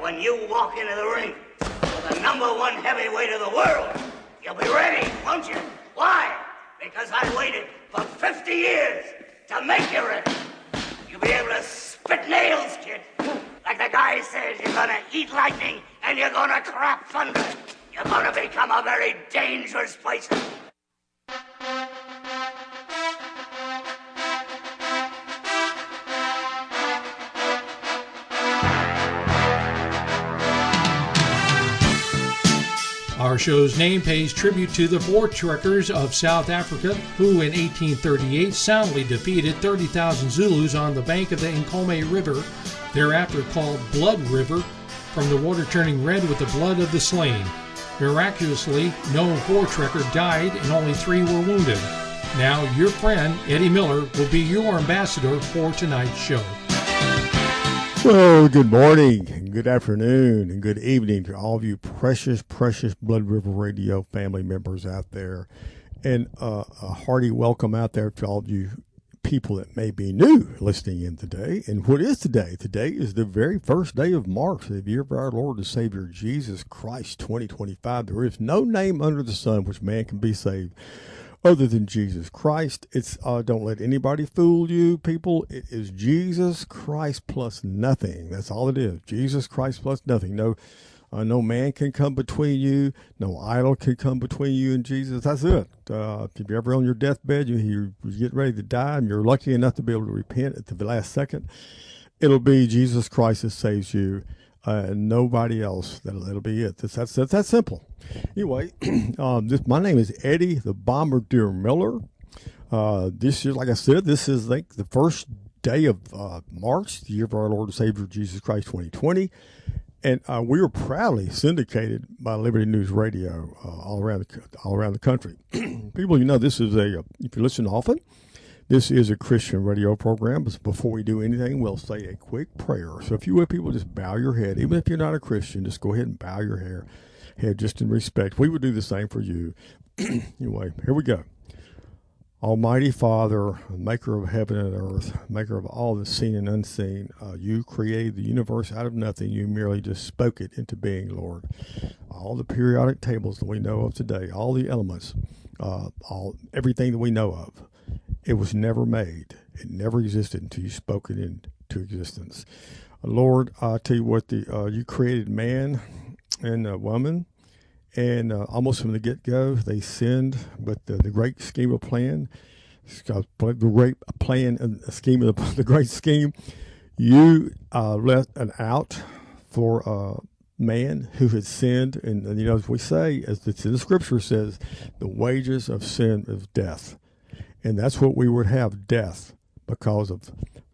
when you walk into the ring with the #1 heavyweight of the world, you'll be ready, won't you? Why? Because I waited for 50 years to make you ready. You'll be able to spit nails, kid. Like the guy says, you're gonna eat lightning and you're gonna crap thunder. You're gonna become a very dangerous person. Our show's name pays tribute to the Voortrekkers of South Africa, who in 1838 soundly defeated 30,000 Zulus on the bank of the Nkomo River, thereafter called Blood River, from the water turning red with the blood of the slain. Miraculously, no Voortrekker died and only 3 were wounded. Now, your friend, Eddie Miller, will be your ambassador for tonight's show. Well, good morning, good afternoon, and good evening to all of you precious Blood River Radio family members out there. And a hearty welcome out there to all of you people that may be new listening in today. And what is today? Today is the very first day of March, the year of our Lord and Savior Jesus Christ, 2025. There is no name under the sun which man can be saved other than Jesus Christ. It's don't let anybody fool you, people. It is Jesus Christ plus nothing. That's all it is. Jesus Christ plus nothing. No man can come between you. No idol can come between you and Jesus. That's it. If you're ever on your deathbed, you get ready to die, and you're lucky enough to be able to repent at the last second, it'll be Jesus Christ that saves you. Nobody else. That'll be it. That's that simple. Anyway, my name is Eddie the Bombardier Miller. This year, like I said, this is like the first day of March, the year of our Lord and Savior Jesus Christ, 2020, and we are proudly syndicated by Liberty News Radio all around the country. People, this is if you listen often, this is a Christian radio program. But before we do anything, we'll say a quick prayer. So if you would, people, just bow your head. Even if you're not a Christian, just go ahead and bow your head just in respect. We would do the same for you. Anyway, here we go. Almighty Father, maker of heaven and earth, maker of all the seen and unseen, you created the universe out of nothing. You merely just spoke it into being, Lord. All the periodic tables that we know of today, all the elements, everything that we know of, it was never made. It never existed until you spoke it into existence. Lord, I tell you what, you created man and a woman, and almost from the get-go, they sinned. But the great scheme of plan, the great plan and scheme of the great scheme, you left an out for man who had sinned. And as we say, as it's in the Scripture says, the wages of sin is death. And that's what we would have, death, because of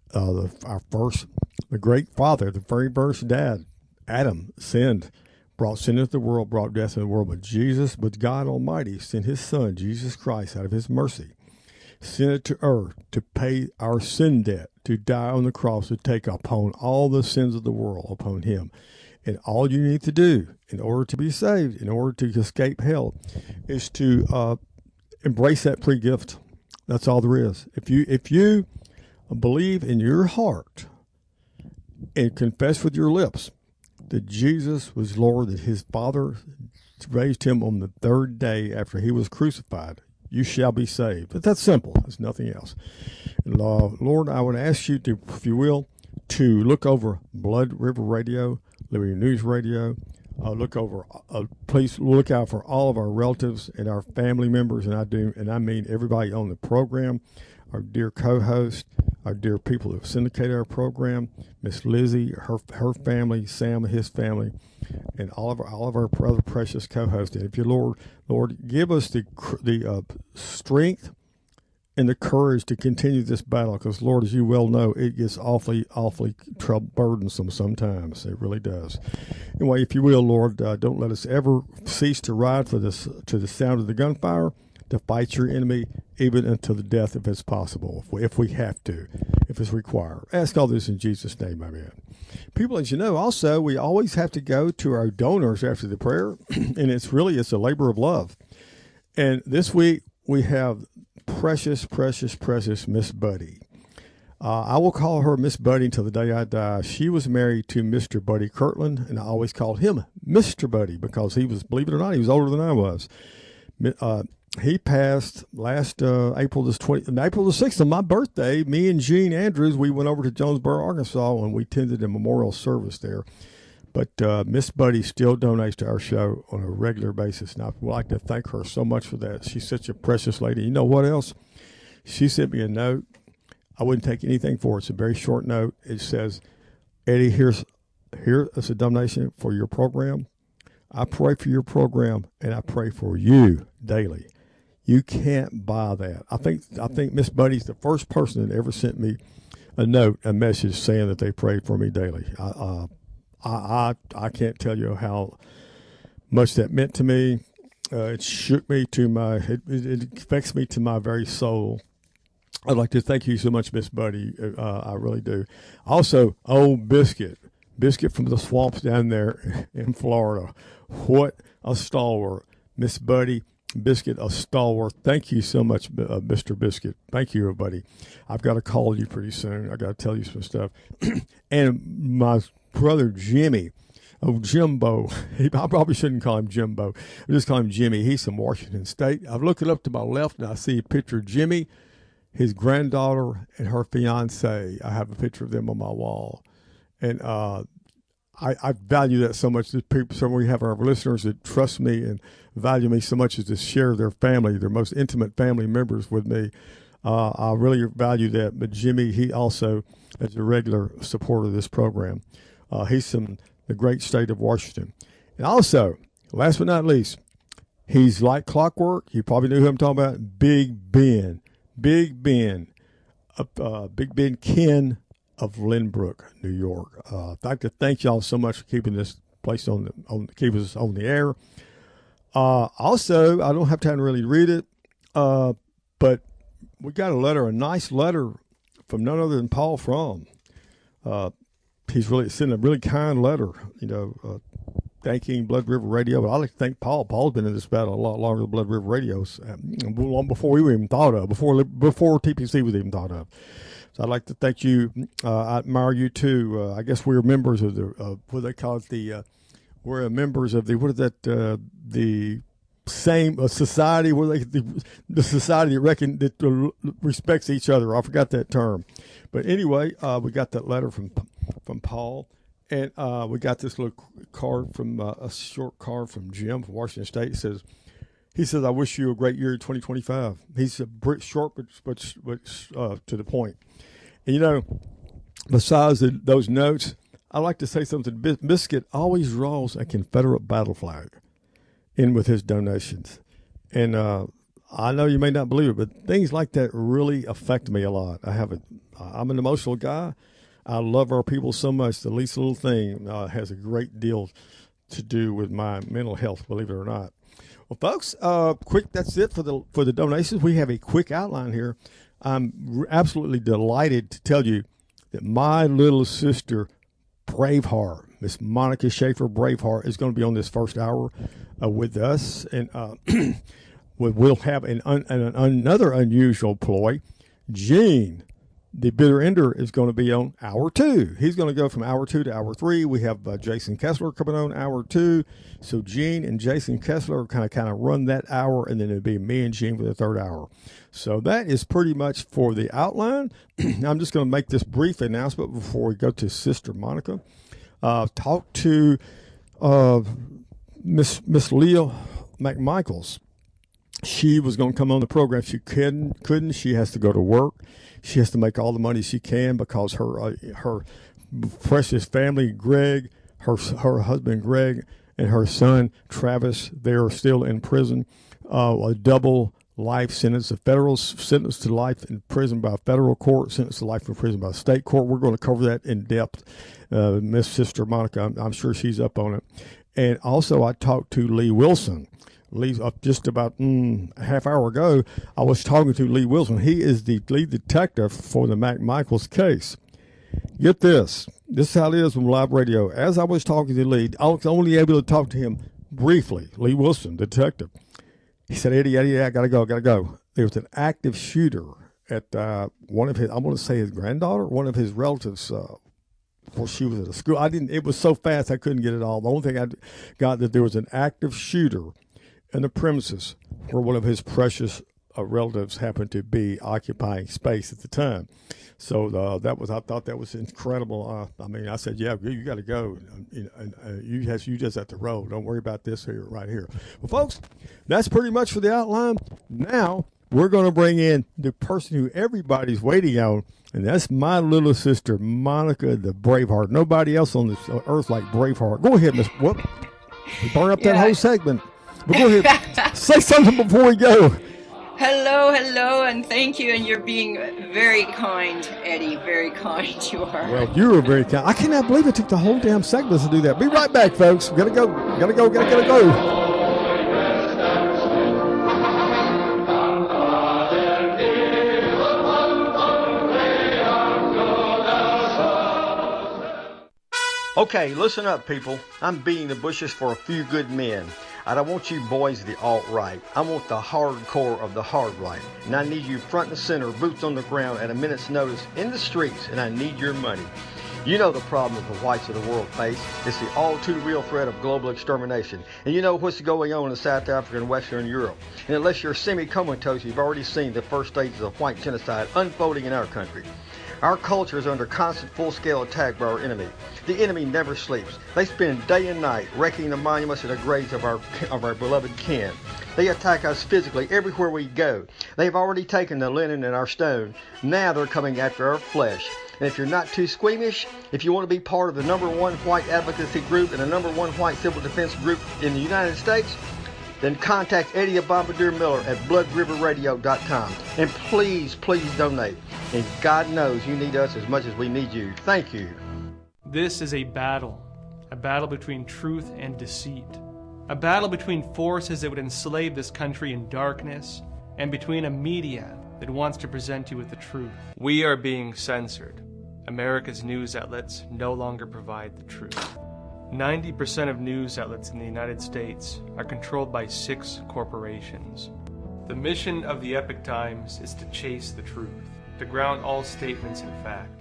the great father, the very first dad, Adam, sinned, brought sin into the world, brought death into the world. But God Almighty sent his son, Jesus Christ, out of his mercy, sent it to earth to pay our sin debt, to die on the cross, to take upon all the sins of the world upon him. And all you need to do in order to be saved, in order to escape hell, is to embrace that free gift. That's all there is. If you believe in your heart and confess with your lips that Jesus was Lord, that his Father raised him on the third day after he was crucified, you shall be saved. But that's simple. There's nothing else. And Lord, I would ask you to, if you will, to look over Blood River Radio, Liberty News Radio. Please look out for all of our relatives and our family members, and I mean everybody on the program, our dear co-host, our dear people who syndicate our program, Miss Lizzie, her family, Sam and his family, and all of our other precious co-hosts. And if you, Lord, give us the strength and the courage to continue this battle, because, Lord, as you well know, it gets awfully burdensome sometimes. It really does. Anyway, if you will, Lord, don't let us ever cease to ride to the sound of the gunfire, to fight your enemy, even until the death, if it's possible, if we have to, if it's required. Ask all this in Jesus' name, amen. People, as you know, also, we always have to go to our donors after the prayer, and it's a labor of love. And this week, we have precious Miss Buddy. I will call her Miss Buddy until the day I die. She was married to Mr. Buddy Kirtland, and I always called him Mr. Buddy because he was, believe it or not, he was older than I was. He passed last April the 6th on my birthday. Me and Gene Andrews, we went over to Jonesboro, Arkansas, and we attended a memorial service there. But Miss Buddy still donates to our show on a regular basis, and I would like to thank her so much for that. She's such a precious lady. You know what else? She sent me a note. I wouldn't take anything for it. It's a very short note. It says, Eddie, here is a donation for your program. I pray for your program, and I pray for you daily. You can't buy that. I think Miss Buddy's the first person that ever sent me a note, a message saying that they prayed for me daily. I can't tell you how much that meant to me. It shook me to it affects me to my very soul. I'd like to thank you so much, Miss Buddy. I really do. Also, old Biscuit from the swamps down there in Florida. What a stalwart. Miss Buddy, Biscuit, a stalwart. Thank you so much, Mr. Biscuit. Thank you, everybody. I've got to call you pretty soon. I got to tell you some stuff. And my brother Jimmy, Jimbo. I probably shouldn't call him Jimbo. I just call him Jimmy. He's from Washington State. I'm looking up to my left, and I see a picture of Jimmy, his granddaughter, and her fiance. I have a picture of them on my wall. And I value that so much. So we have our listeners that trust me and value me so much as to share their family, their most intimate family members with me. I really value that. But Jimmy, he also is a regular supporter of this program. He's from the great state of Washington. And also, last but not least, he's like clockwork. You probably know who I'm talking about. Big Ben. Big Ben Ken of Lynbrook, New York. I'd like to thank y'all so much for keeping this place keeping us on the air. Also, I don't have time to really read it, but we got a nice letter from none other than Paul Fromm. He's really sent a really kind letter, thanking Blood River Radio. But I'd like to thank Paul. Paul's been in this battle a lot longer than Blood River Radio's, long before we were even thought of, before TPC was even thought of. So I'd like to thank you. I admire you too. I guess we're members of what they call it, we're members of the same society where the society that respects each other. I forgot that term, but anyway, we got that letter from Paul, and we got this little card from a short card from Jim from Washington State. He says, "I wish you a great year, 2025." He's short, but to the point. And besides those notes, I like to say something. Biscuit always draws a Confederate battle flag in with his donations. And I know you may not believe it, but things like that really affect me a lot. I'm an emotional guy. I love our people so much. The least little thing has a great deal to do with my mental health, believe it or not. Well, folks, that's it for the donations. We have a quick outline here. I'm absolutely delighted to tell you that my little sister, Braveheart, Miss Monica Schaefer Braveheart, is going to be on this first hour with us, and we'll have another unusual ploy. Gene, the bitter ender, is going to be on hour 2. He's going to go from hour 2 to hour 3. We have Jason Kessler coming on hour 2. So Gene and Jason Kessler kind of run that hour, and then it'll be me and Gene for the third hour. So that is pretty much for the outline. I'm just going to make this brief announcement before we go to Sister Monica. Talk to Miss Leah McMichaels. She was going to come on the program. She couldn't. She has to go to work. She has to make all the money she can because her precious family, Greg, her husband Greg, and her son Travis, they are still in prison. A double life sentence, a federal sentence to life in prison by a federal court, sentence to life in prison by a state court. We're going to cover that in depth. Miss Sister Monica, I'm sure she's up on it. And also, I talked to Lee Wilson. Just about a half hour ago, I was talking to Lee Wilson. He is the lead detective for the McMichaels case. Get this. This is how it is with live radio. As I was talking to Lee, I was only able to talk to him briefly. Lee Wilson, detective. He said, Eddie, I got to go. There was an active shooter at one of his, I want to say his granddaughter, one of his relatives. Before she was at a school, it was so fast I couldn't get it all. The only thing I got that there was an active shooter in the premises where one of his precious relatives happened to be occupying space at the time. So I thought that was incredible. I said, yeah, you got to go. You just have to roll. Don't worry about this here, right here. Well, folks, that's pretty much for the outline. Now we're going to bring in the person who everybody's waiting on, and that's my little sister, Monica the Braveheart. Nobody else on this earth like Braveheart. Go ahead, Miss Whoop. Burn up that whole segment. But go ahead. Say something before we go. Hello, and thank you. And you're being very kind, Eddie. Very kind you are. Well, you were very kind. I cannot believe it took the whole damn segment to do that. Be right back, folks. Gotta go. Okay, listen up, people. I'm beating the bushes for a few good men. I don't want you boys the alt-right. I want the hardcore of the hard right. And I need you front and center, boots on the ground at a minute's notice in the streets, and I need your money. You know the problem that the whites of the world face. It's the all-too-real threat of global extermination. And you know what's going on in South Africa and Western Europe. And unless you're semi-comatose, you've already seen the first stages of white genocide unfolding in our country. Our culture is under constant full-scale attack by our enemy. The enemy never sleeps. They spend day and night wrecking the monuments and the graves of our beloved kin. They attack us physically everywhere we go. They've already taken the linen and our stone. Now they're coming after our flesh. And if you're not too squeamish, if you want to be part of the #1 white advocacy group and the #1 white civil defense group in the United States, then contact Eddie Bombardier Miller at bloodriverradio.com. And please donate. And God knows you need us as much as we need you. Thank you. This is a battle between truth and deceit. A battle between forces that would enslave this country in darkness and between a media that wants to present you with the truth. We are being censored. America's news outlets no longer provide the truth. 90% of news outlets in the United States are controlled by 6 corporations. The mission of the Epoch Times is to chase the truth, to ground all statements in fact.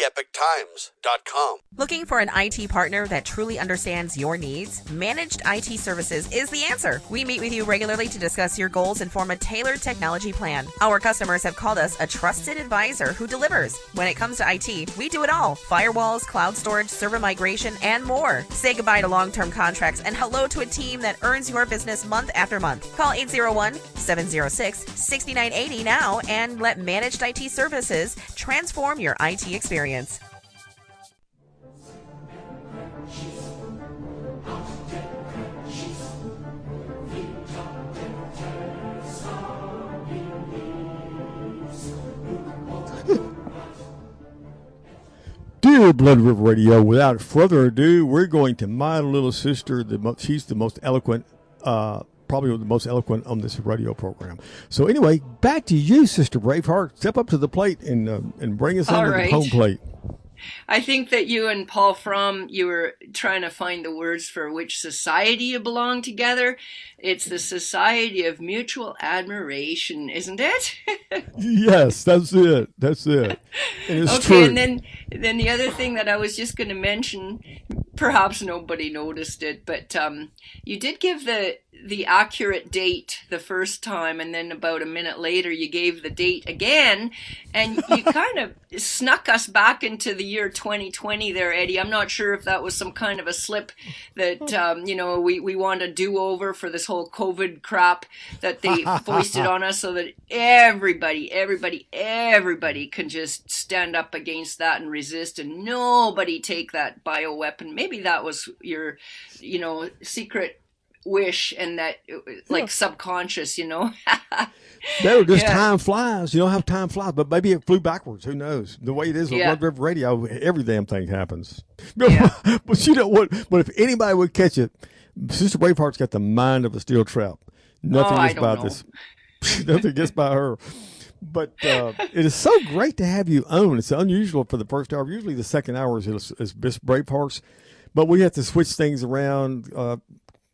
TheEpochTimes.com. Looking for an IT partner that truly understands your needs? Managed IT Services is the answer. We meet with you regularly to discuss your goals and form a tailored technology plan. Our customers have called us a trusted advisor who delivers. When it comes to IT, we do it all. Firewalls, cloud storage, server migration, and more. Say goodbye to long-term contracts and hello to a team that earns your business month after month. Call 801-706-6980 now and let Managed IT Services transform your IT experience. Dear Blood River Radio, without further ado, we're going to my little sister. She's the most eloquent, probably the most eloquent on this radio program. So anyway, back to you, Sister Braveheart. Step up to the plate and bring us under the home plate. I think that you and Paul Fromm, you were trying to find the words for which society you belong together. It's the Society of Mutual Admiration, isn't it? Yes, that's it. And it's okay, true. And then the other thing that I was just going to mention, perhaps nobody noticed it, but you did give the accurate date the first time, and then about a minute later you gave the date again, and you kind of snuck us back into the year 2020 there, Eddie. I'm not sure if that was some kind of a slip that, we want a do-over for this whole COVID crap that they foisted on us so that everybody can just stand up against that and resist, and nobody take that bioweapon. Maybe that was your, secret wish, and that subconscious, They were just time flies. You know how time flies, but maybe it flew backwards. Who knows? The way it is with Blood River Radio, every damn thing happens. Yeah. But you know what? But if anybody would catch it, Sister Braveheart's got the mind of a steel trap. Nothing gets by this. Nothing gets by her. But it is so great to have you on. It's unusual for the first hour. Usually the second hour is Miss Braveheart's, but we have to switch things around.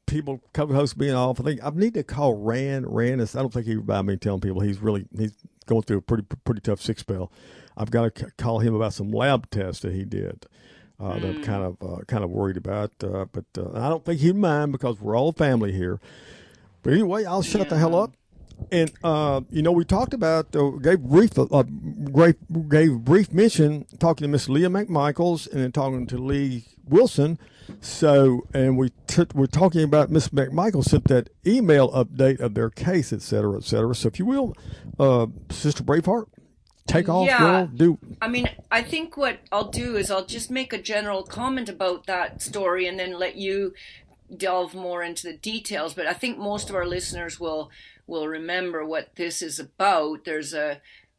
people, co-hosts being off. I think I need to call Rand. Rand is, I don't think he would mind me telling people he's going through a pretty tough sick spell. I've got to call him about some lab tests that he did. That I'm kind of worried about, but I don't think he'd mind because we're all family here. But anyway, I'll shut the hell up. And we talked about gave brief mention talking to Miss Leah McMichaels and then talking to Lee Wilson. So, and we're talking about Miss McMichaels sent that email update of their case, et cetera, et cetera. So, if you will, Sister Braveheart. Take off, girl. I mean, I think what I'll do is I'll just make a general comment about that story and then let you delve more into the details. But I think most of our listeners will remember what this is about. There's a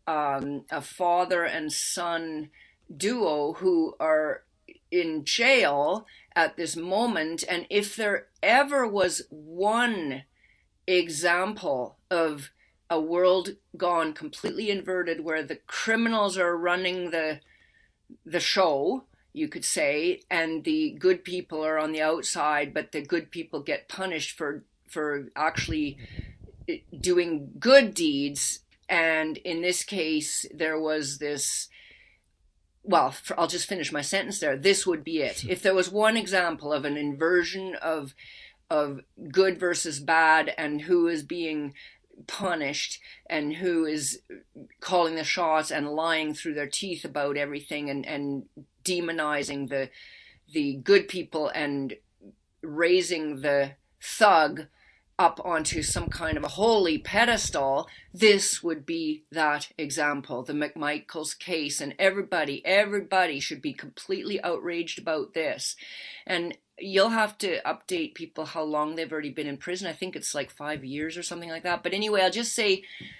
father and son duo who are in jail at this moment. And if there ever was one example of a world gone completely inverted where the criminals are running the show, you could say, and the good people are on the outside, but the good people get punished for actually doing good deeds. And in this case, there was this, well, I'll just finish my sentence there. This would be it. If there was one example of an inversion of good versus bad and who is being punished and who is calling the shots and lying through their teeth about everything and demonizing the good people and raising the thug up onto some kind of a holy pedestal, this would be that example, the McMichaels case. And everybody should be completely outraged about this. And you'll have to update people how long they've already been in prison. I think it's like 5 years or something like that. But anyway, I'll just say,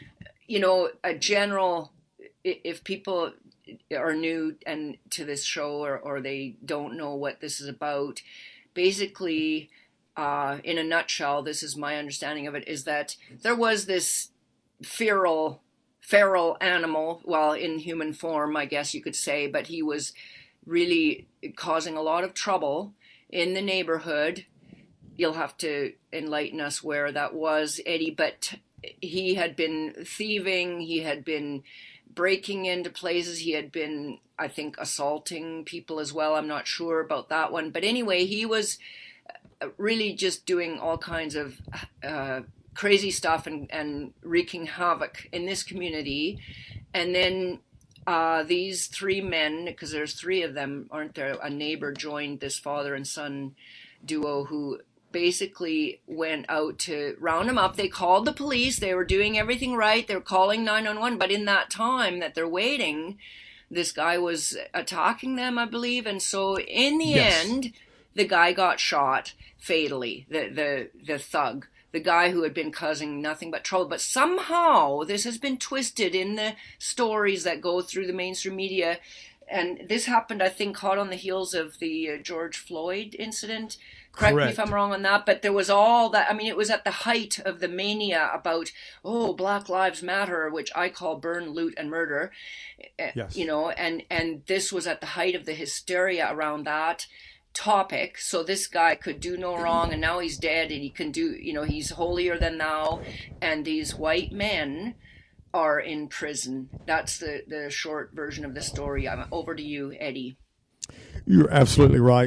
a general, if people are new and to this show or they don't know what this is about, basically, in a nutshell, this is my understanding of it, is that there was this feral animal, well, in human form, I guess you could say, but he was really causing a lot of trouble in the neighborhood. You'll have to enlighten us where that was, Eddie, but he had been thieving, he had been breaking into places, he had been, I think, assaulting people as well. I'm not sure about that one. But anyway, he was really just doing all kinds of crazy stuff and wreaking havoc in this community. And then these three men, because there's three of them, aren't there? A neighbor joined this father and son duo who basically went out to round them up. They called the police. They were doing everything right. They were calling 911. But in that time that they're waiting, this guy was attacking them, I believe. And so in the end, the guy got shot fatally, the thug, the guy who had been causing nothing but trouble. But somehow this has been twisted in the stories that go through the mainstream media. And this happened, I think, hot on the heels of the George Floyd incident. Correct me if I'm wrong on that, but there was all that. I mean, it was at the height of the mania about, Black Lives Matter, which I call burn, loot, and murder. Yes. And this was at the height of the hysteria around that topic. So this guy could do no wrong, and now he's dead, and he can do, he's holier than thou. And these white men are in prison. That's the short version of the story. I'm over to you, Eddie. You're absolutely right.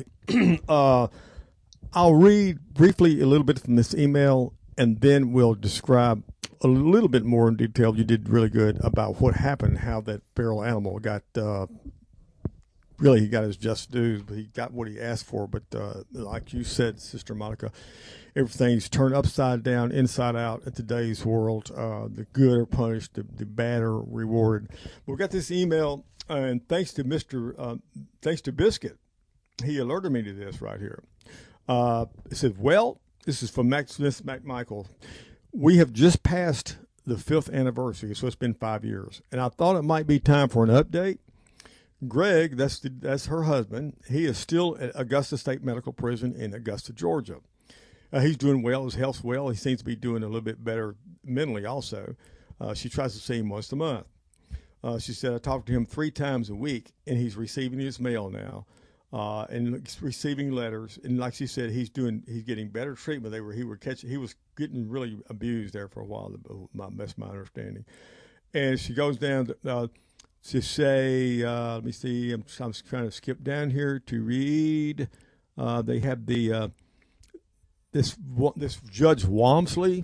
I'll read briefly a little bit from this email, and then we'll describe a little bit more in detail. You did really good about what happened, how that feral animal got, really he got his just dues, but he got what he asked for. But like you said, Sister Monica, everything's turned upside down, inside out at today's world. The good are punished, the bad are rewarded. But we got this email, and thanks to Biscuit, he alerted me to this right here. It says, this is from Miss McMichael. We have just passed the 5th anniversary, so it's been 5 years. And I thought it might be time for an update. Greg, that's her husband. He is still at Augusta State Medical Prison in Augusta, Georgia. He's doing well. His health's well. He seems to be doing a little bit better mentally also. She tries to see him once a month. She said, I talked to him 3 times a week, and he's receiving his mail now. and receiving letters. And like she said, he's getting better treatment. He was getting really abused there for a while. That's my understanding. And she goes down to say, let me see, I'm trying to skip down here to read. They have this Judge Walmsley,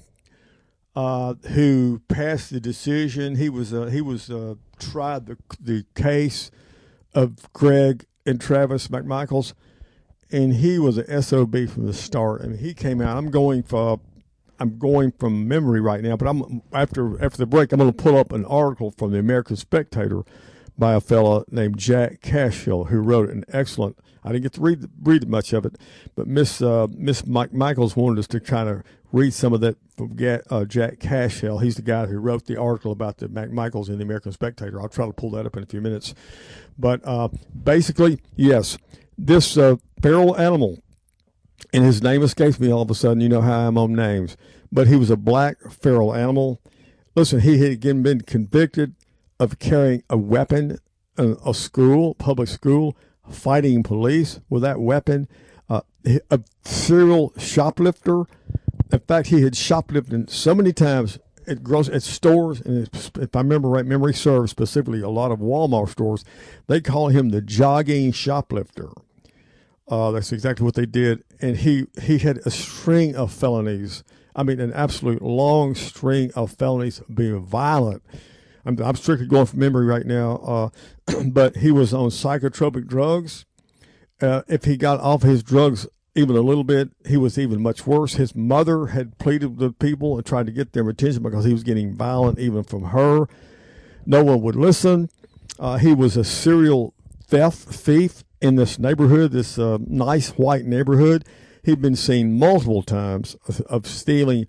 who passed the decision. He was tried the case of Greg and Travis McMichaels, and he was an SOB from the start. I mean, he came out. I'm going from memory right now, but after the break, I'm going to pull up an article from the American Spectator by a fellow named Jack Cashill, who wrote an excellent. I didn't get to read much of it, but Miss McMichaels wanted us to kind of read some of that from Jack Cashill. He's the guy who wrote the article about the McMichaels in the American Spectator. I'll try to pull that up in a few minutes. But basically, yes, this feral animal, and his name escapes me all of a sudden. You know how I'm on names. But he was a black feral animal. Listen, he had again been convicted of carrying a weapon in a school, public school, fighting police with that weapon, a serial shoplifter. In fact, he had shoplifted so many times at stores, and if I remember right, memory serves, specifically a lot of Walmart stores, they call him the jogging shoplifter. That's exactly what they did. And he had a string of felonies. I mean, an absolute long string of felonies, being violent. I'm strictly going from memory right now, but he was on psychotropic drugs. If he got off his drugs even a little bit, he was even much worse. His mother had pleaded with people and tried to get their attention because he was getting violent even from her. No one would listen. He was a serial thief in this neighborhood, this nice white neighborhood. He'd been seen multiple times of stealing.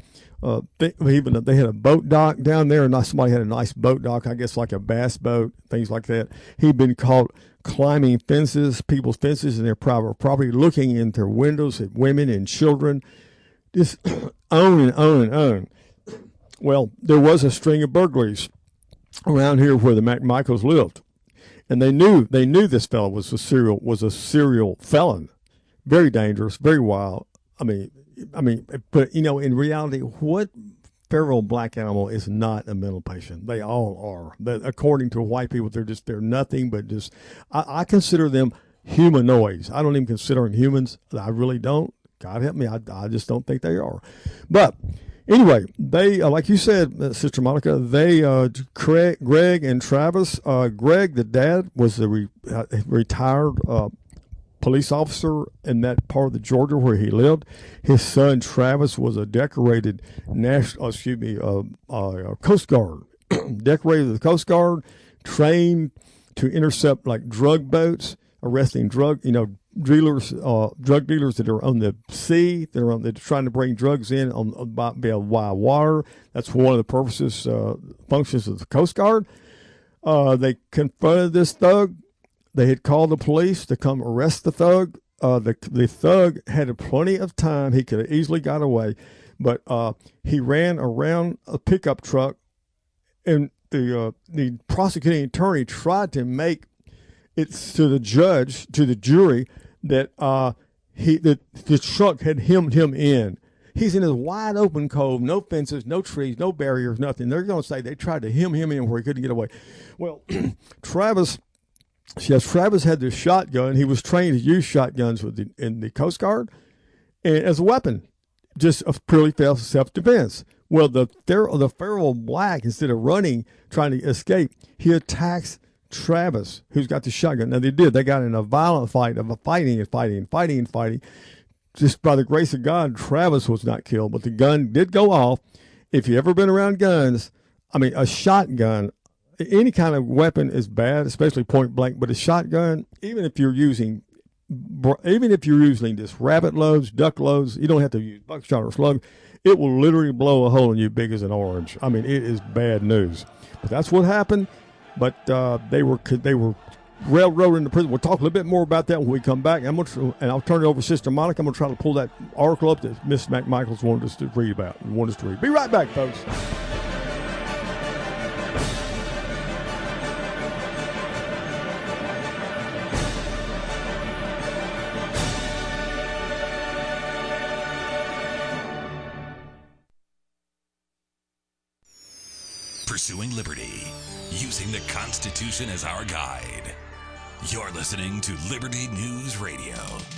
Even they had a boat dock down there, and somebody had a nice boat dock, I guess like a bass boat, things like that. He'd been caught climbing people's fences in their private property, looking in their windows at women and children, just on and on and on. Well, there was a string of burglaries around here where the McMichaels lived, and they knew this fellow was a serial felon, very dangerous, very wild. I mean, but in reality, what feral black animal is not a mental patient? They all are. According to white people, they're nothing but just. I consider them humanoids. I don't even consider them humans. I really don't. God help me. I just don't think they are. But anyway, they like you said, Sister Monica. They Greg and Travis. Greg, the dad, was a retired police officer in that part of the Georgia where he lived. His son Travis was a decorated Coast Guard, decorated the Coast Guard, trained to intercept like drug boats, arresting drug dealers that are on the sea, they're trying to bring drugs in by water. That's one of the functions of the Coast Guard. They confronted this thug. They had called the police to come arrest the thug. The thug had plenty of time. He could have easily got away, but he ran around a pickup truck, and the prosecuting attorney tried to make it to the jury, that the truck had hemmed him in. He's in this wide open cove, no fences, no trees, no barriers, nothing. They're going to say they tried to hem him in where he couldn't get away. Well, Travis had this shotgun. He was trained to use shotguns in the Coast Guard and as a weapon, just purely self-defense. Well, the feral black, instead of running, trying to escape, he attacks Travis, who's got the shotgun. Now, they got in a violent fight of fighting. Just by the grace of God, Travis was not killed, but the gun did go off. If you've ever been around guns, a shotgun, any kind of weapon is bad, especially point blank, but a shotgun, even if you're using just rabbit loads, duck loads, you don't have to use buckshot or slug, it will literally blow a hole in you big as an orange. It is bad news. But that's what happened. But they were railroaded into prison. We'll talk a little bit more about that when we come back. And I'll turn it over to Sister Monica. I'm going to try to pull that article up that Miss McMichaels wanted us to read. Be right back, folks. Pursuing liberty, using the Constitution as our guide. You're listening to Liberty News Radio.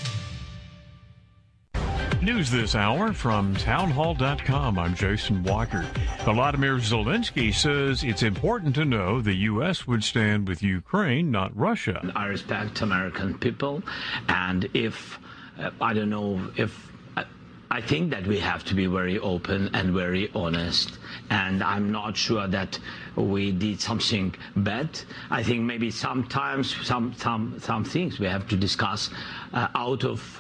News this hour from townhall.com. I'm Jason Walker. Volodymyr Zelensky says it's important to know the U.S. would stand with Ukraine, not Russia. I respect American people, and I think that we have to be very open and very honest, and I'm not sure that we did something bad. I think maybe sometimes some things we have to discuss out of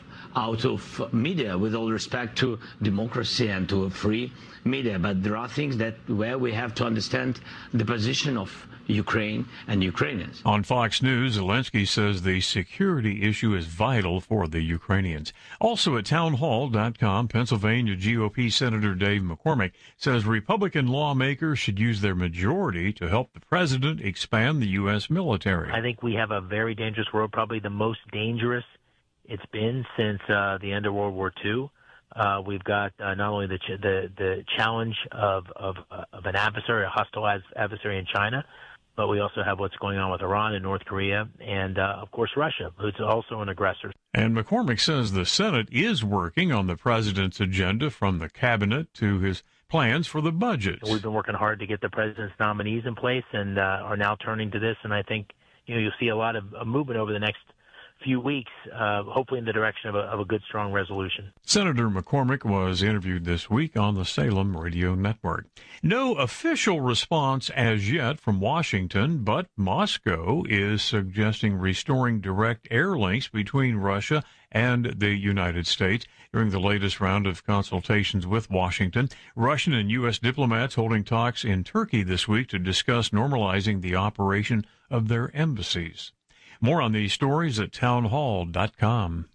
media, with all respect to democracy and to a free media. But there are things where we have to understand the position of Ukraine and Ukrainians. On Fox News, Zelensky says the security issue is vital for the Ukrainians. Also at townhall.com, Pennsylvania GOP Senator Dave McCormick says Republican lawmakers should use their majority to help the president expand the U.S. military. I think we have a very dangerous world, probably the most dangerous it's been since the end of World War II. We've got not only the challenge of an adversary, a hostile adversary in China, but we also have what's going on with Iran and North Korea, and of course Russia, who's also an aggressor. And McCormick says the Senate is working on the president's agenda, from the cabinet to his plans for the budget. We've been working hard to get the president's nominees in place, and are now turning to this. And I think you'll see a lot of movement over the next few weeks, hopefully in the direction of a good, strong resolution. Senator McCormick was interviewed this week on the Salem Radio Network. No official response as yet from Washington, but Moscow is suggesting restoring direct air links between Russia and the United States. During the latest round of consultations with Washington, Russian and U.S. diplomats holding talks in Turkey this week to discuss normalizing the operation of their embassies. More on these stories at townhall.com.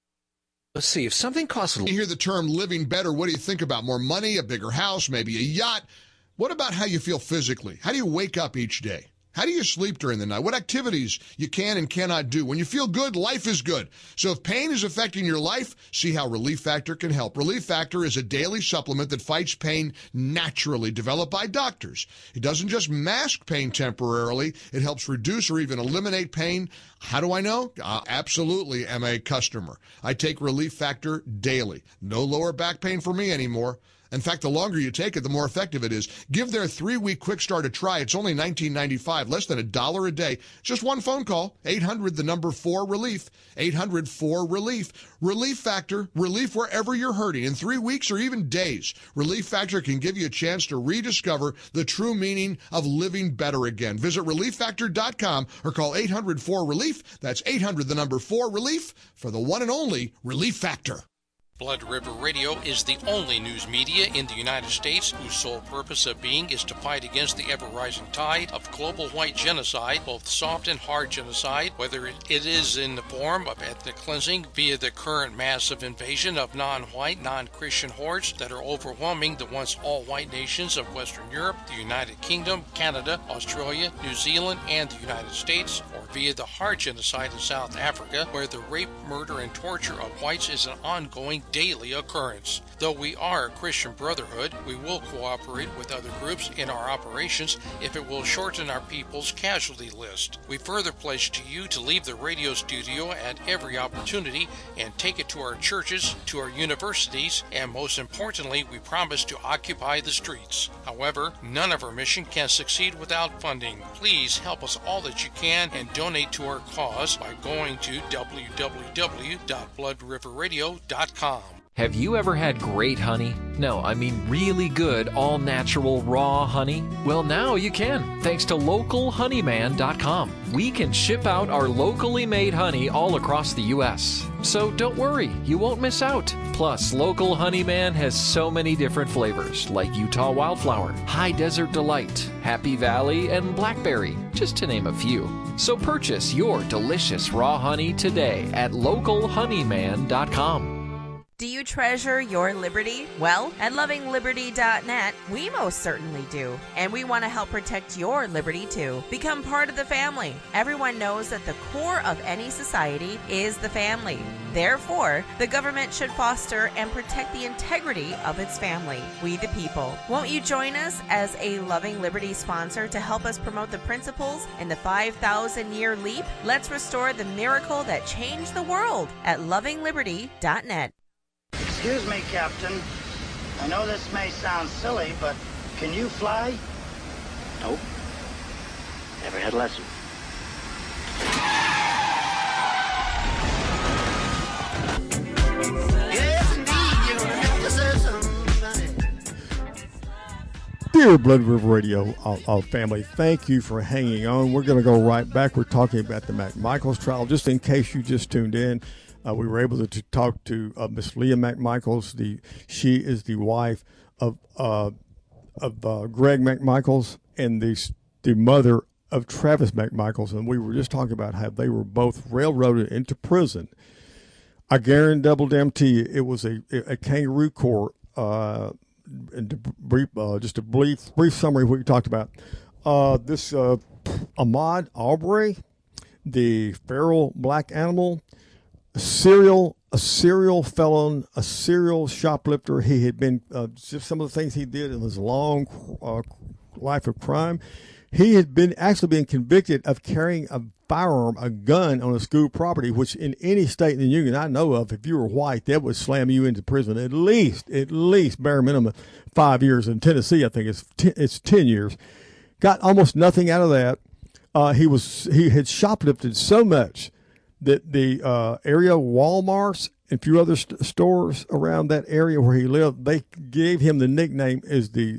Let's see, if something costs... You hear the term living better, what do you think about? More money, a bigger house, maybe a yacht? What about how you feel physically? How do you wake up each day? How do you sleep during the night? What activities you can and cannot do? When you feel good, life is good. So if pain is affecting your life, see how Relief Factor can help. Relief Factor is a daily supplement that fights pain naturally, developed by doctors. It doesn't just mask pain temporarily. It helps reduce or even eliminate pain. How do I know? I absolutely am a customer. I take Relief Factor daily. No lower back pain for me anymore. In fact, the longer you take it, the more effective it is. Give their 3-week quick start a try. It's only $19.95, less than $1 a day. Just one phone call, 800-4-RELIEF, 800-4-RELIEF. Relief Factor, relief wherever you're hurting in 3 weeks or even days. Relief Factor can give you a chance to rediscover the true meaning of living better again. Visit ReliefFactor.com or call 800-4-RELIEF. That's 800-4-RELIEF for the one and only Relief Factor. Blood River Radio is the only news media in the United States whose sole purpose of being is to fight against the ever-rising tide of global white genocide, both soft and hard genocide, whether it is in the form of ethnic cleansing via the current massive invasion of non-white, non-Christian hordes that are overwhelming the once all-white nations of Western Europe, the United Kingdom, Canada, Australia, New Zealand, and the United States, or via the hard genocide in South Africa, where the rape, murder, and torture of whites is an ongoing daily occurrence. Though we are a Christian brotherhood, we will cooperate with other groups in our operations if it will shorten our people's casualty list. We further pledge to you to leave the radio studio at every opportunity and take it to our churches, to our universities, and most importantly, we promise to occupy the streets. However, none of our mission can succeed without funding. Please help us all that you can and donate to our cause by going to www.bloodriverradio.com. Have you ever had great honey? No, I mean really good, all-natural, raw honey? Well, now you can, thanks to localhoneyman.com. We can ship out our locally made honey all across the U.S. So don't worry, you won't miss out. Plus, Local Honeyman has so many different flavors, like Utah Wildflower, High Desert Delight, Happy Valley, and Blackberry, just to name a few. So purchase your delicious raw honey today at localhoneyman.com. Do you treasure your liberty? Well, at lovingliberty.net, we most certainly do. And we want to help protect your liberty too. Become part of the family. Everyone knows that the core of any society is the family. Therefore, the government should foster and protect the integrity of its family, we the people. Won't you join us as a Loving Liberty sponsor to help us promote the principles in the 5,000-year leap? Let's restore the miracle that changed the world at lovingliberty.net. Excuse me, Captain. I know this may sound silly, but can you fly? Nope. Never had a lesson. Yes, indeed, you're gonna have to say something. Dear Blood River Radio family, thank you for hanging on. We're going to go right back. We're talking about the McMichaels trial. Just in case you just tuned in, we were able to talk to Miss Leah McMichaels. She is the wife of Greg McMichaels and the mother of Travis McMichaels. And we were just talking about how they were both railroaded into prison. I guarantee you, it was a kangaroo court. And just a brief summary of what we talked about. This Ahmaud Arbery, the feral black animal, a serial felon, a serial shoplifter. He had been just some of the things he did in his long life of crime. He had been convicted of carrying a firearm, a gun, on a school property, which in any state in the union I know of, if you were white, that would slam you into prison at least bare minimum 5 years. In Tennessee, I think it's 10 years. Got almost nothing out of that. He had shoplifted so much that the area Walmarts and a few other stores around that area where he lived, they gave him the nickname as the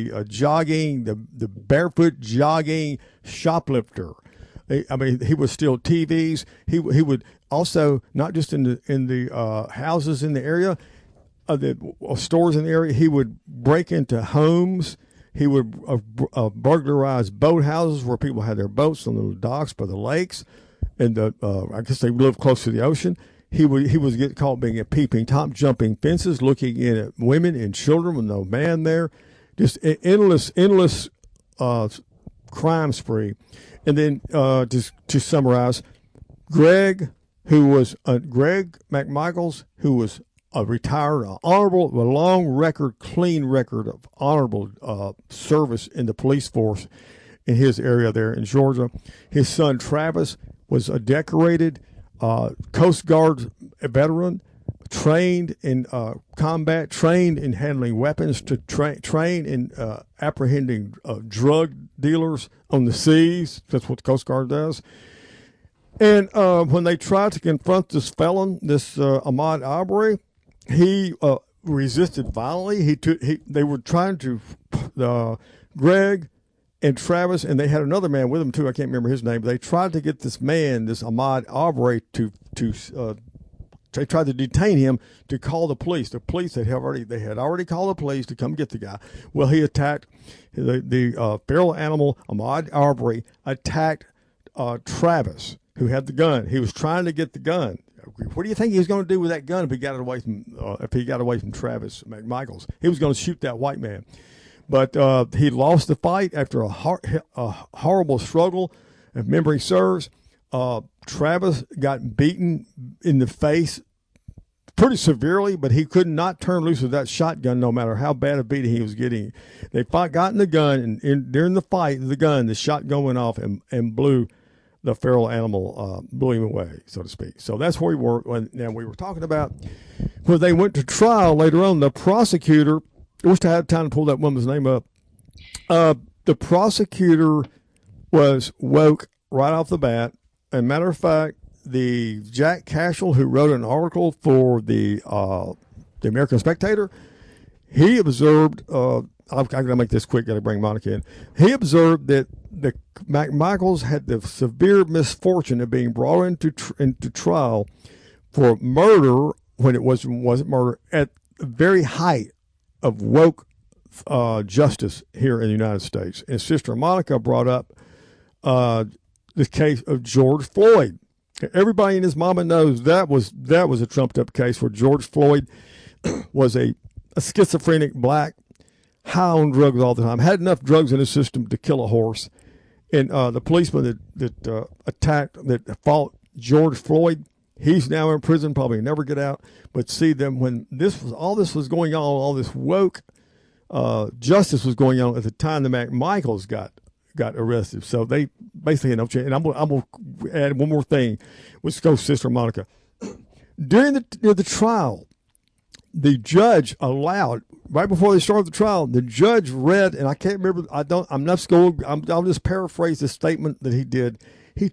barefoot jogging shoplifter. I mean, he would steal TVs. He would also, not just in the houses in the area, the stores in the area. He would break into homes. He would burglarize boat houses where people had their boats on the docks by the lakes, and I guess they lived close to the ocean. He was get caught being a peeping Tom, jumping fences, looking in at women and children with no man there. Just an endless crime spree. And then just to summarize, Greg McMichaels, who was a retired, honorable, a long record, clean record of honorable service in the police force in his area there in Georgia. His son Travis was a decorated Coast Guard veteran, trained in combat, trained in handling weapons, to trained in apprehending drug dealers on the seas. That's what the Coast Guard does. And when they tried to confront this felon, this Ahmaud Arbery, he resisted violently. They were trying to Greg and Travis, and they had another man with them too. I can't remember his name. But they tried to get this man, this Ahmaud Arbery, they tried to detain him to call the police. The police had already called the police to come get the guy. Well, he attacked the feral animal. Ahmaud Arbery attacked Travis, who had the gun. He was trying to get the gun. What do you think he was going to do with that gun if he got away from Travis McMichaels? He was going to shoot that white man. But he lost the fight after a horrible struggle. If memory serves, Travis got beaten in the face pretty severely, but he could not turn loose with that shotgun no matter how bad a beating he was getting. They got in the gun, and during the fight, the shotgun went off and blew the feral animal, blew him away, so to speak. So that's where we were. Now, we were talking about when they went to trial later on, the prosecutor, I wish I had time to pull that woman's name up. The prosecutor was woke right off the bat. As a matter of fact, the Jack Cashel, who wrote an article for the American Spectator, he observed, I'm going to make this quick, got to bring Monica in. He observed that the McMichaels had the severe misfortune of being brought into trial for murder when it wasn't murder at the very height of woke justice here in the United States. And Sister Monica brought up the case of George Floyd. Everybody and his mama knows that was a trumped-up case where George Floyd was a schizophrenic black, high on drugs all the time, had enough drugs in his system to kill a horse. And the policeman that fought George Floyd, he's now in prison, probably never get out. But see, them when all this was going on, all this woke justice was going on at the time that McMichaels got arrested. So they basically had no chance. And I'm going to add one more thing. Let's go, Sister Monica. During the trial, the judge allowed, right before they started the trial, the judge read, and I can't remember, I'll just paraphrase the statement that he did. The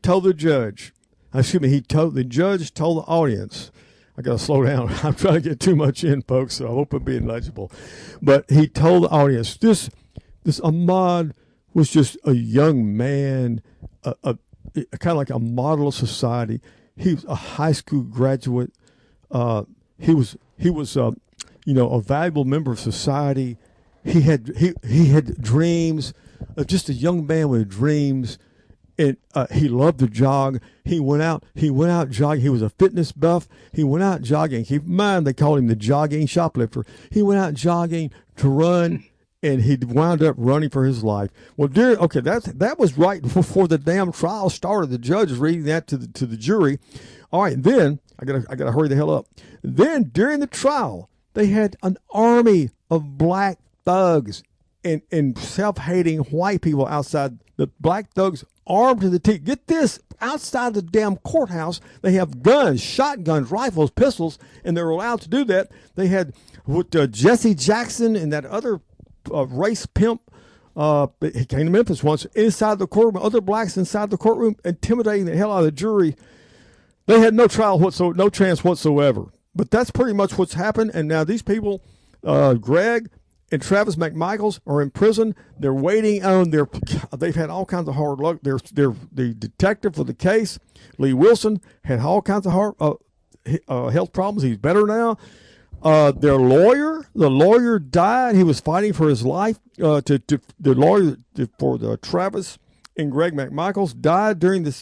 judge told the audience, I got to slow down. I'm trying to get too much in, folks, so I hope I'm being legible. But he told the audience, this Ahmaud was just a young man, kind of like a model of society. He was a high school graduate. He was a valuable member of society. He had dreams, just a young man with dreams, and he loved to jog. He went out jogging. He was a fitness buff. He went out jogging. Keep in mind, they called him the jogging shoplifter. He went out jogging to run, and he wound up running for his life. Well, that was right before the damn trial started. The judge is reading that to the jury. All right, then I gotta hurry the hell up. Then during the trial, they had an army of black thugs and self-hating white people outside. The black thugs armed to the teeth. Get this, outside the damn courthouse, they have guns, shotguns, rifles, pistols, and they're allowed to do that. They had Jesse Jackson and that other race pimp. He came to Memphis once, inside the courtroom, other blacks inside the courtroom, intimidating the hell out of the jury. They had no trial whatsoever, no chance whatsoever. But that's pretty much what's happened. And now these people, Greg and Travis McMichaels, are in prison. They're waiting on they've had all kinds of hard luck. The detective for the case, Lee Wilson, had all kinds of health problems. He's better now. The lawyer died. He was fighting for his life. The lawyer for the Travis and Greg McMichaels died during this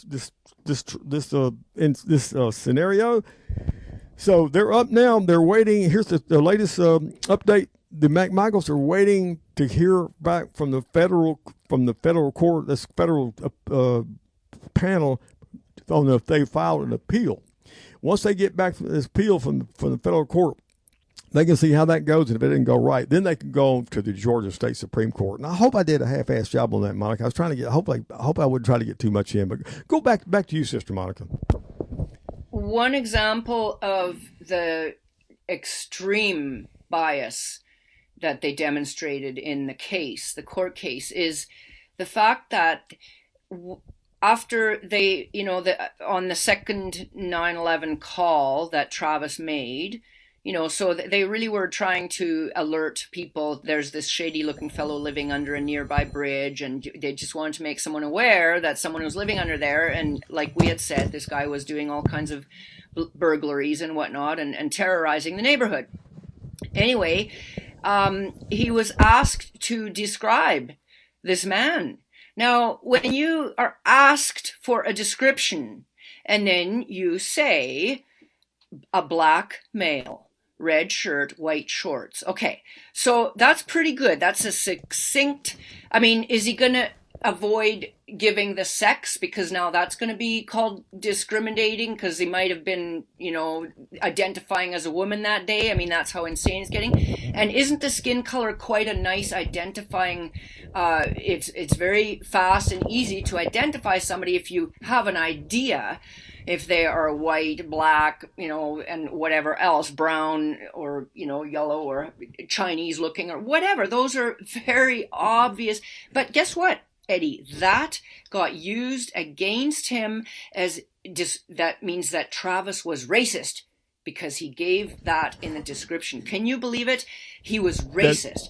scenario. So they're up now. They're waiting. Here's the latest update. The McMichaels are waiting to hear back from the federal court, this federal panel, on if they filed an appeal. Once they get back from this appeal from the federal court, they can see how that goes, and if it didn't go right, then they can go to the Georgia State Supreme Court. And I hope I did a half-assed job on that, Monica. I was trying to get. I hope I wouldn't try to get too much in, but go back to you, Sister Monica. One example of the extreme bias that they demonstrated in the court case, is the fact that after they, on the second 9/11 call that Travis made, so they really were trying to alert people. There's this shady looking fellow living under a nearby bridge, and they just wanted to make someone aware that someone was living under there. And like we had said, this guy was doing all kinds of burglaries and whatnot, and terrorizing the neighborhood. Anyway, he was asked to describe this man. Now, when you are asked for a description and then you say a black male, red shirt, white shorts. Okay, so that's pretty good. That's a succinct, is he going to avoid giving the sex, because now that's going to be called discriminating, because he might have been, identifying as a woman that day. That's how insane it's getting. And isn't the skin color quite a nice identifying? It's very fast and easy to identify somebody if you have an idea if they are white, black, and whatever else, brown or, yellow or Chinese looking or whatever. Those are very obvious. But guess what, Eddie? That got used against him that means that Travis was racist because he gave that in the description. Can you believe it? He was racist.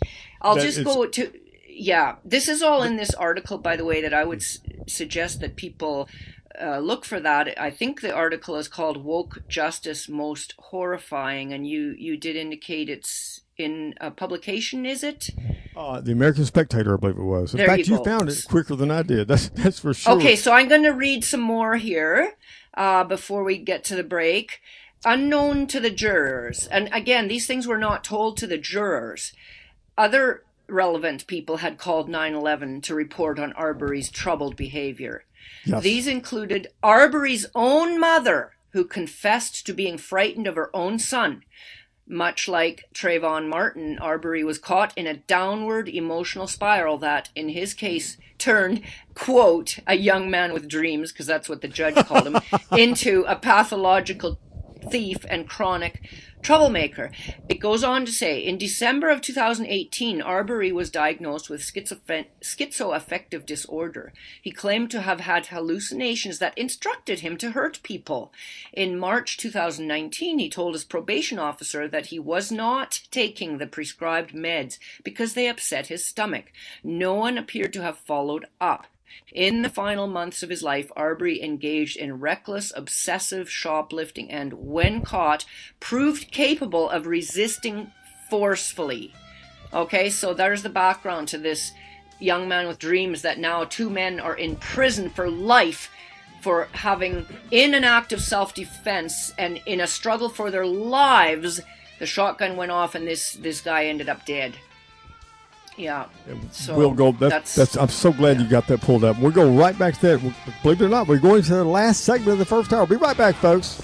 This is all in this article, by the way, that I would suggest that people look for that. I think the article is called Woke Justice Most Horrifying, and you did indicate it's in a publication, is it? The American Spectator, I believe it was. In fact, you found it quicker than I did. That's for sure. Okay, so I'm going to read some more here. before we get to the break. Unknown to the jurors, and again, these things were not told to the jurors. Other relevant people had called 9/11 to report on Arbery's troubled behavior. Yes. These included Arbery's own mother, who confessed to being frightened of her own son. Much like Trayvon Martin, Arbery was caught in a downward emotional spiral that, in his case, turned, quote, a young man with dreams, because that's what the judge called him, into a pathological thief and chronic troublemaker. It goes on to say, in December of 2018, Arbery was diagnosed with schizoaffective disorder. He claimed to have had hallucinations that instructed him to hurt people. In March 2019, he told his probation officer that he was not taking the prescribed meds because they upset his stomach. No one appeared to have followed up. In the final months of his life, Arbery engaged in reckless, obsessive shoplifting and, when caught, proved capable of resisting forcefully. Okay, so there's the background to this young man with dreams, that now 2 men are in prison for life for having, in an act of self-defense and in a struggle for their lives, the shotgun went off and this guy ended up dead. Yeah. So we'll go. That's. I'm so glad you got that pulled up. We'll go right back to that. Believe it or not, we're going to the last segment of the first hour. We'll be right back, folks.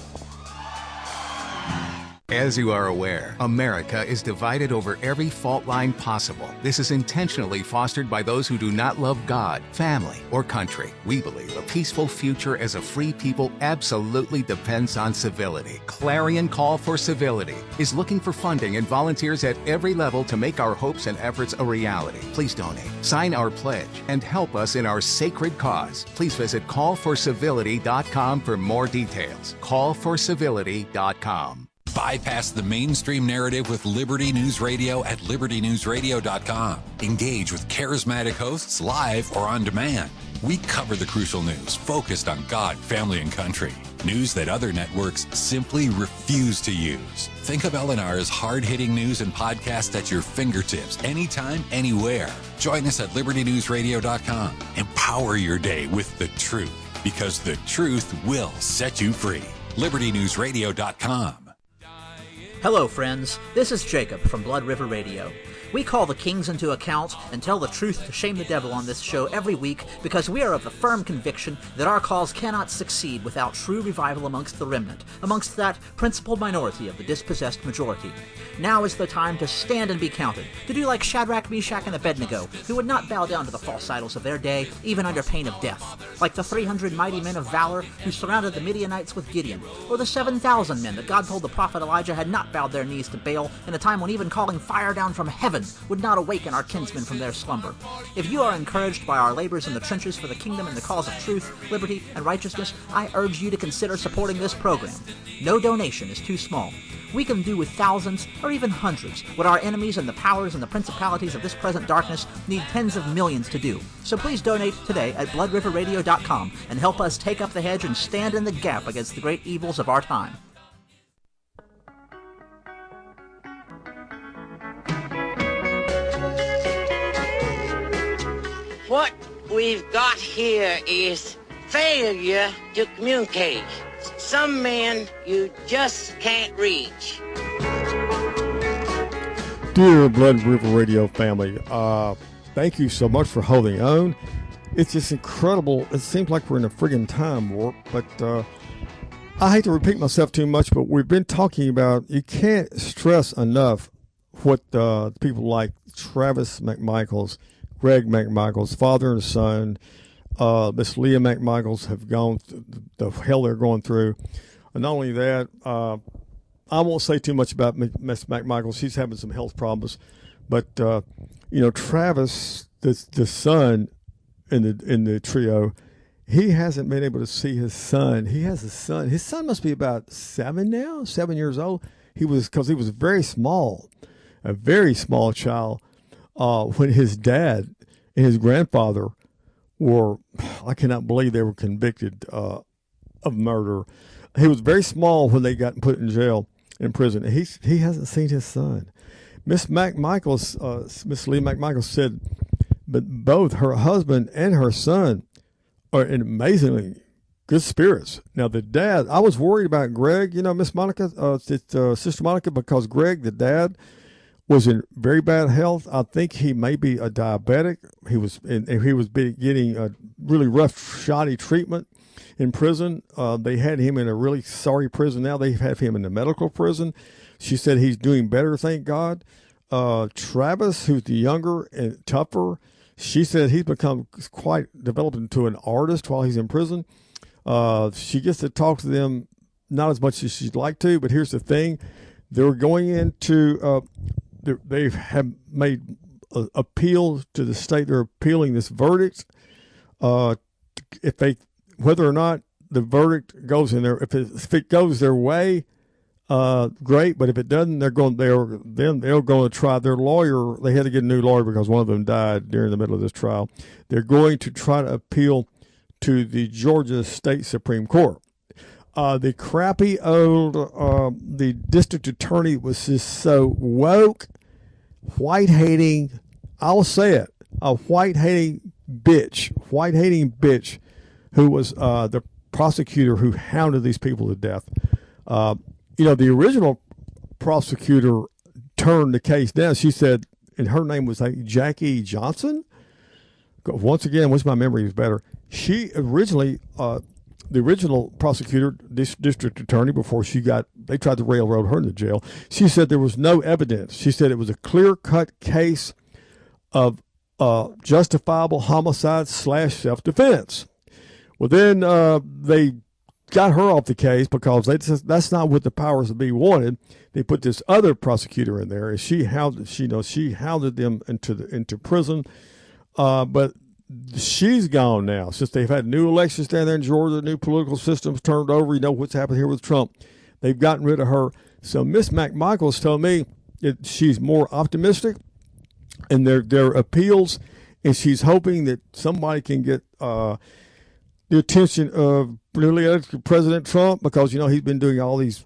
As you are aware, America is divided over every fault line possible. This is intentionally fostered by those who do not love God, family, or country. We believe a peaceful future as a free people absolutely depends on civility. Clarion Call for Civility is looking for funding and volunteers at every level to make our hopes and efforts a reality. Please donate, sign our pledge, and help us in our sacred cause. Please visit callforcivility.com for more details. Callforcivility.com. Bypass the mainstream narrative with Liberty News Radio at libertynewsradio.com. Engage with charismatic hosts live or on demand. We cover the crucial news focused on God, family, and country. News that other networks simply refuse to use. Think of LNR's hard-hitting news and podcasts at your fingertips, anytime, anywhere. Join us at libertynewsradio.com. Empower your day with the truth, because the truth will set you free. libertynewsradio.com. Hello, friends. This is Jacob from Blood River Radio. We call the kings into account and tell the truth to shame the devil on this show every week because we are of the firm conviction that our cause cannot succeed without true revival amongst the remnant, amongst that principled minority of the dispossessed majority. Now is the time to stand and be counted, to do like Shadrach, Meshach, and Abednego, who would not bow down to the false idols of their day, even under pain of death, like the 300 mighty men of valor who surrounded the Midianites with Gideon, or the 7,000 men that God told the prophet Elijah had not bowed their knees to Baal in a time when even calling fire down from heaven would not awaken our kinsmen from their slumber. If you are encouraged by our labors in the trenches for the kingdom and the cause of truth, liberty, and righteousness, I urge you to consider supporting this program. No donation is too small. We can do with thousands or even hundreds what our enemies and the powers and the principalities of this present darkness need tens of millions to do. So please donate today at bloodriverradio.com and help us take up the hedge and stand in the gap against the great evils of our time. What we've got here is failure to communicate. Some men you just can't reach. Dear Blood River Radio family, thank you so much for holding on. It's just incredible. It seems like we're in a friggin' time warp, but I hate to repeat myself too much, but we've been talking about, you can't stress enough what people like Travis McMichaels, Greg McMichaels, father and son, Miss Leah McMichaels have gone through the hell they're going through. And not only that, I won't say too much about Miss McMichaels. She's having some health problems. But, Travis, the son in the trio, he hasn't been able to see his son. He has a son. His son must be about 7 years old. Because he was very small, a very small child, when his dad and his grandfather I cannot believe they were convicted of murder. He was very small when they got put in jail, in prison. He hasn't seen his son. Miss McMichaels, Miss Lee McMichaels said, but both her husband and her son are in amazingly good spirits. Now, the dad, I was worried about Greg, Miss Monica, Sister Monica, because Greg, the dad, was in very bad health. I think he may be a diabetic. He was getting a really rough, shoddy treatment in prison. They had him in a really sorry prison. Now they have him in a medical prison. She said he's doing better, thank God. Travis, who's the younger and tougher, she said he's become quite developed into an artist while he's in prison. She gets to talk to them not as much as she'd like to, but here's the thing. They're going into, they have made appeal to the state. They're appealing this verdict. Whether or not the verdict goes in there, if it goes their way, great. But if it doesn't, they're going to try their lawyer. They had to get a new lawyer because one of them died during the middle of this trial. They're going to try to appeal to the Georgia State Supreme Court. The crappy old, the district attorney was just so woke, white-hating, I'll say it, a white-hating bitch who was the prosecutor who hounded these people to death. The original prosecutor turned the case down. She said, and her name was Jackie Johnson. Once again, wish my memory was better. She originally, the original prosecutor, this district attorney, before they tried to railroad her into jail, she said there was no evidence. She said it was a clear-cut case of justifiable homicide / self-defense. Well, then they got her off the case because that's not what the powers that be wanted. They put this other prosecutor in there, and she hounded them into prison. But she's gone now since they've had new elections down there in Georgia, new political systems turned over. You know what's happened here with Trump. They've gotten rid of her. So Miss McMichaels told me that she's more optimistic in their appeals, and she's hoping that somebody can get the attention of President Trump because he's been doing all these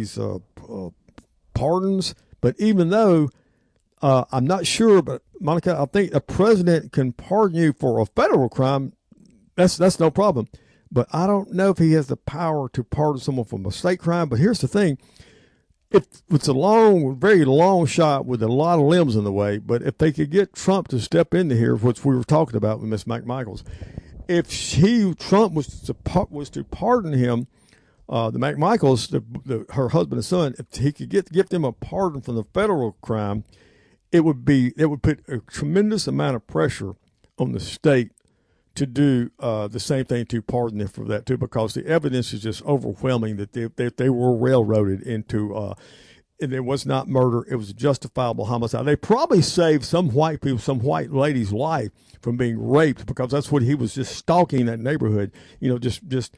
pardons. But even though I'm not sure, but Monica, I think a president can pardon you for a federal crime. That's no problem. But I don't know if he has the power to pardon someone for a state crime. But here's the thing. It's a very long shot with a lot of limbs in the way. But if they could get Trump to step into here, which we were talking about with Miss McMichaels, if Trump was to pardon him, the McMichaels, her husband and son, if he could give them a pardon from the federal crime, it would put a tremendous amount of pressure on the state to do the same thing, to pardon them for that too, because the evidence is just overwhelming that they were railroaded into, and it was not murder; it was a justifiable homicide. They probably saved some white lady's life from being raped because that's what he was just stalking that neighborhood. Just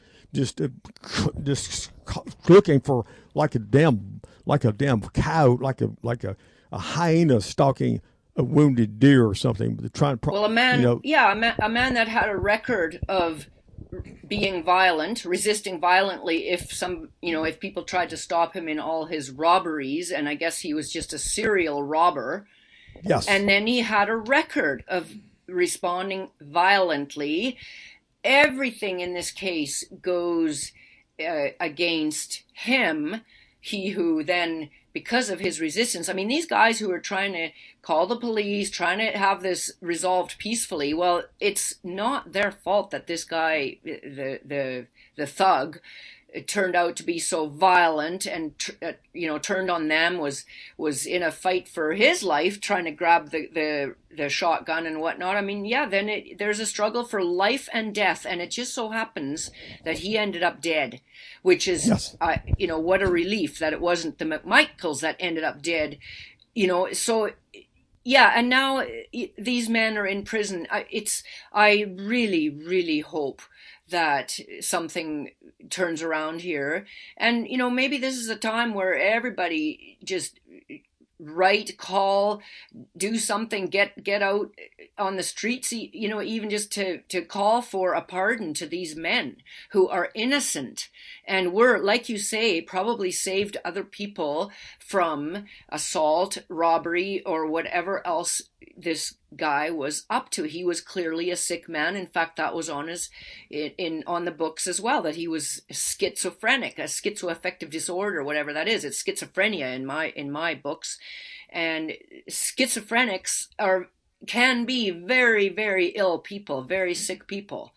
looking for like a damn cow, like a hyena stalking a wounded deer or something. A man that had a record of being violent, resisting violently if people tried to stop him in all his robberies, and I guess he was just a serial robber. Yes. And then he had a record of responding violently. Everything in this case goes against him. He who then, because of his resistance, these guys who are trying to call the police, trying to have this resolved peacefully, well, it's not their fault that this guy, the thug, turned out to be so violent and turned on them, was in a fight for his life, trying to grab the shotgun and whatnot. Then there's a struggle for life and death, and it just so happens that he ended up dead, which is yes. What a relief that it wasn't the McMichaels that ended up dead. So yeah, and now these men are in prison. I really, really hope that something turns around here. And, maybe this is a time where everybody just call, do something, get out on the streets, even just to call for a pardon to these men who are innocent and were, like you say, probably saved other people from assault, robbery, or whatever else this guy was up to. He was clearly a sick man. In fact, that was on on the books as well, that he was schizophrenic, a schizoaffective disorder, whatever that is. It's schizophrenia in my books. And schizophrenics can be very, very ill people, very sick people,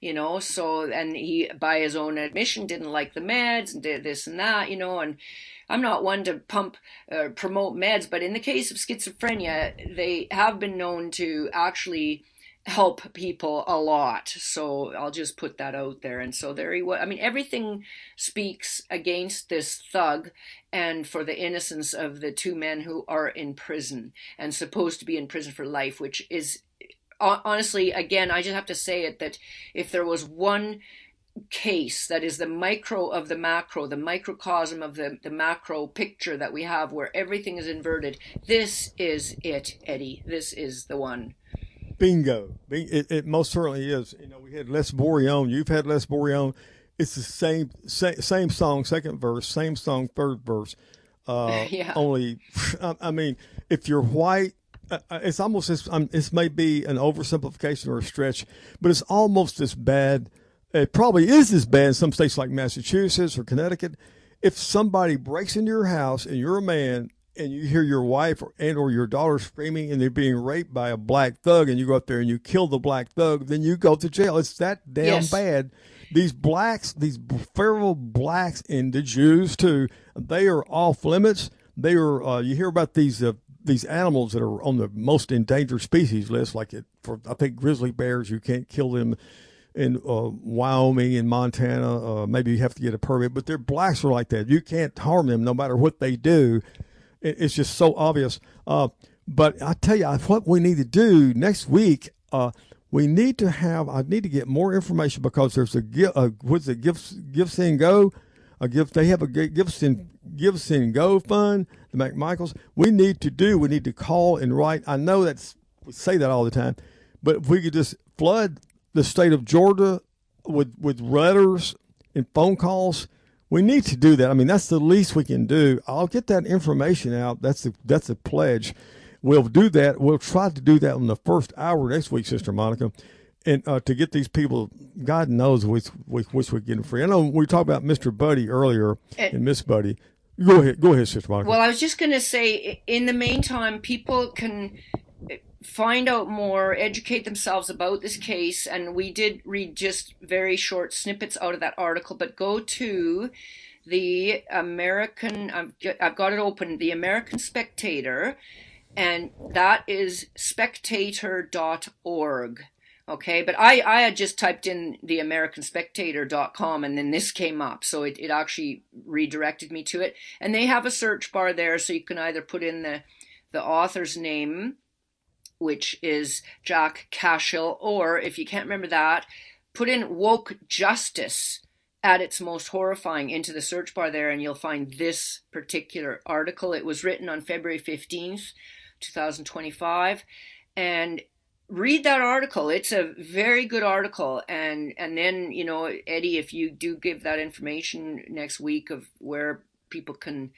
so, and he, by his own admission, didn't like the meds and did this and that, and I'm not one to promote meds, but in the case of schizophrenia, they have been known to actually help people a lot. So I'll just put that out there. And so there he was. I mean, everything speaks against this thug and for the innocence of the two men who are in prison and supposed to be in prison for life, which is honestly, again, I just have to say it, that if there was one case that is the micro of the macro, the microcosm of the macro picture that we have where everything is inverted, this is it, Eddie. This is the one. Bingo. It most certainly is. We had Les Bourrion. You've had Les Bourrion. It's the same song, second verse, same song, third verse. Yeah. Only, I mean, if you're white, it's almost this may be an oversimplification or a stretch, but it's almost as bad. It probably is as bad in some states like Massachusetts or Connecticut. If somebody breaks into your house and you're a man and you hear your wife or your daughter screaming and they're being raped by a black thug and you go up there and you kill the black thug, then you go to jail. It's that damn bad. These blacks, these feral blacks and the Jews too, they are off limits. They are, you hear about these animals that are on the most endangered species list, I think grizzly bears, you can't kill them in Wyoming and Montana. Maybe you have to get a permit, but their blacks are like that. You can't harm them no matter what they do. It's just so obvious. But I tell you, what we need to do next week, I need to get more information because there's Give Send Go. They have a Give Send Go fund, the McMichaels. We need to call and write. I know we say that all the time, but if we could just flood the state of Georgia with letters and phone calls, we need to do that. I mean, that's the least we can do. I'll get that information out. That's a pledge. We'll do that. We'll try to do that in the first hour next week, Sister Monica, and to get these people. God knows which we get them free. I know we talked about Mr. Buddy earlier and Miss Buddy. Go ahead, Sister Monica. Well, I was just going to say, in the meantime, people can find out more, educate themselves about this case, and we did read just very short snippets out of that article, but go to the American, I've got it open, the American Spectator, and that is spectator.org. Okay, but I had just typed in the AmericanSpectator.com and then this came up, so it actually redirected me to it, and they have a search bar there, so you can either put in the author's name, which is Jack Cashill, or if you can't remember that, put in woke justice at its most horrifying into the search bar there, and you'll find this particular article. It was written on February 15th, 2025, and read that article. It's a very good article, and then, Eddie, if you do give that information next week of where people can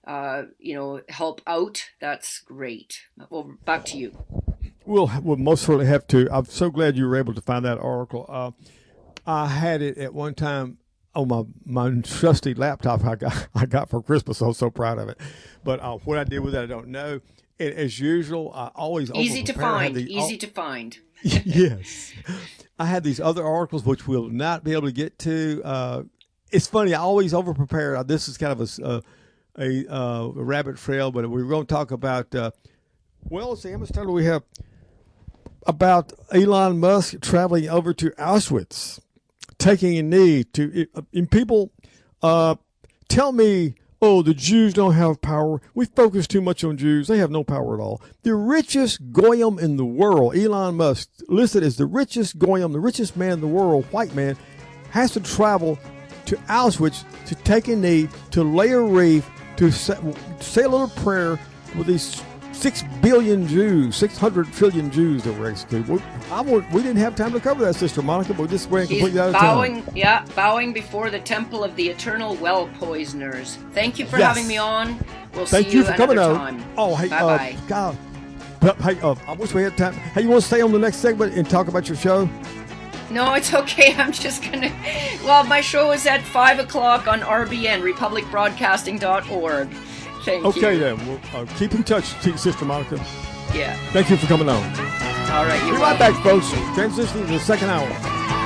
help out, that's great. Well, back to you. We'll most certainly have to. I'm so glad you were able to find that article. I had it at one time on my trusty laptop I got for Christmas. I was so proud of it. But what I did with it, I don't know. And as usual, I always easy to find. Yes, I had these other articles which we'll not be able to get to. It's funny. I always over prepare. This is kind of a rabbit trail, but we're going to talk about. Let's see. How much time do we have? About Elon Musk traveling over to Auschwitz, taking a knee to. And people tell me, oh, the Jews don't have power. We focus too much on Jews. They have no power at all. The richest goyim in the world, Elon Musk, listed as the richest goyim, the richest man in the world, white man, has to travel to Auschwitz to take a knee, to lay a wreath, to say a little prayer with these 6 billion Jews, 600 trillion Jews that were executed. We didn't have time to cover that, Sister Monica, but we just ran completely out of time. Bowing before the temple of the eternal well poisoners. Thank you for having me on. We'll see you for coming another on. time. Oh, hey, bye-bye. God, But hey, I wish we had time. Hey, you want to stay on the next segment and talk about your show? No, it's okay. I'm just gonna. Well, my show is at 5 o'clock on RBN, republicbroadcasting.org. Thank you. Okay, then. We'll keep in touch, Sister Monica. Yeah. Thank you for coming on. All right. Be right back, folks. Transitioning to the second hour.